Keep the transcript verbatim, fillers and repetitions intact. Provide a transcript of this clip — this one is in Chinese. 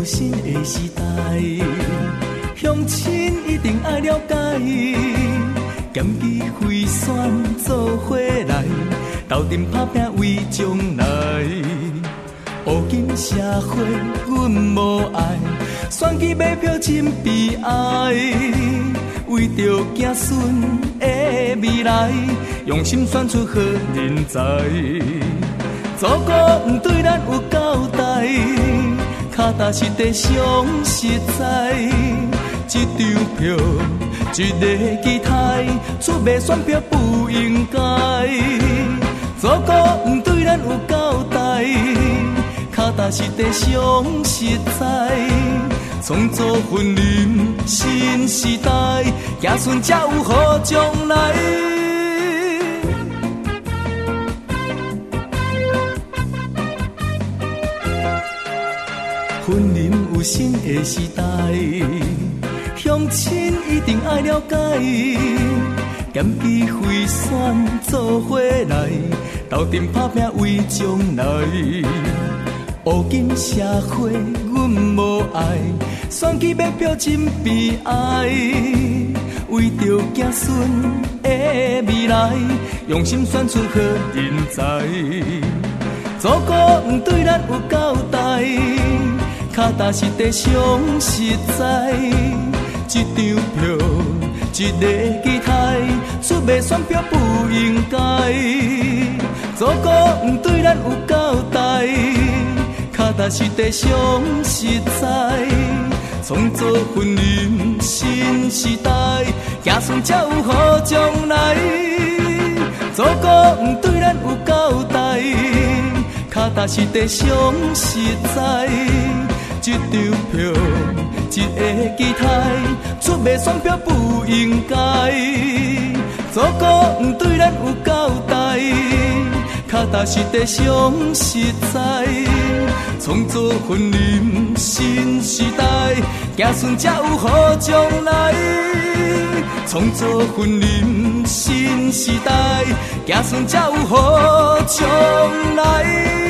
有新的时代，乡亲一定爱了解，兼机会选做伙来，斗阵打拼为将来。乌金社会阮无爱，选举买票真悲哀，为着子孙的未来，用心选出好人才。祖国毋对咱有交代，脚踏实地上实在。一张票，一个期待，出卖选票不应该。祖国毋对咱有交代，脚踏实地上实在。创造婚姻新时代，子孙才有好将来。婚姻有新的时代，乡亲一定爱了解，兼机会选做伙来，斗阵打拼为将来。乌金社会阮无爱，选举买票真悲哀，为着子孙的未来，用心选出好人才。祖国毋对咱有交代，脚踏实地上实在。一张票，一个期待，出卖选票不应该。祖国毋对咱有交代，脚踏实地上实在。创造婚姻新时代，子孙才有好将来。祖国毋对咱有交代，脚踏实地上实在。一张票，一个期待，出卖选票不应该。祖国毋对咱有交代，脚踏实地上实在。创造婚姻新时代，子孙才有好将来。创造婚姻新时代，子孙才有好将来。